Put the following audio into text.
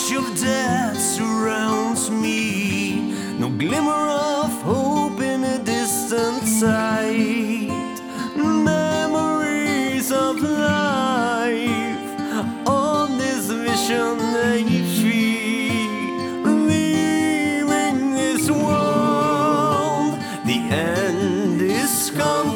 hush of death surrounds me, no glimmer of hope in a distant sight. Memories of life on this vision they feed, leaving this world. The end is come.